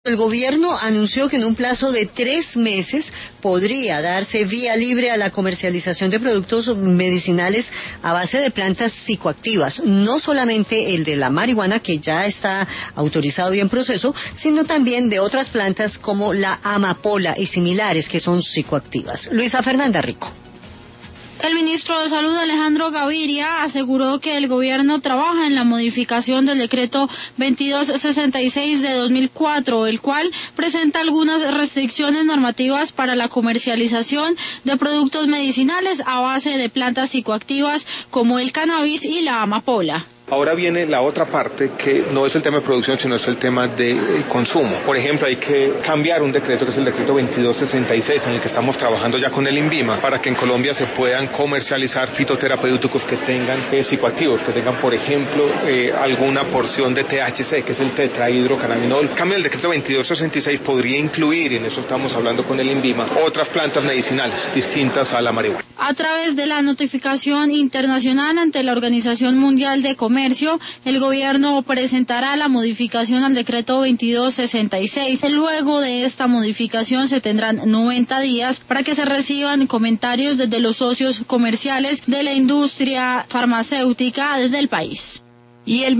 El gobierno anunció que en un plazo de 3 meses podría darse vía libre a la comercialización de productos medicinales a base de plantas psicoactivas, no solamente el de la marihuana, que ya está autorizado y en proceso, sino también de otras plantas como la amapola y similares que son psicoactivas. Luisa Fernanda Rico. El ministro de Salud, Alejandro Gaviria, aseguró que el gobierno trabaja en la modificación del decreto 2266 de 2004, el cual presenta algunas restricciones normativas para la comercialización de productos medicinales a base de plantas psicoactivas como el cannabis y la amapola. Ahora viene la otra parte, que no es el tema de producción, sino es el tema del consumo. Por ejemplo, hay que cambiar un decreto, que es el decreto 2266, en el que estamos trabajando ya con el INVIMA, para que en Colombia se puedan comercializar fitoterapéuticos que tengan psicoactivos, que tengan, por ejemplo, alguna porción de THC, que es el tetrahidrocannabinol. Cambio el decreto 2266 podría incluir, y en eso estamos hablando con el INVIMA, otras plantas medicinales distintas a la marihuana. A través de la notificación internacional ante la Organización Mundial de Comercio, el gobierno presentará la modificación al decreto 2266. Luego de esta modificación se tendrán 90 días para que se reciban comentarios desde los socios comerciales de la industria farmacéutica del país.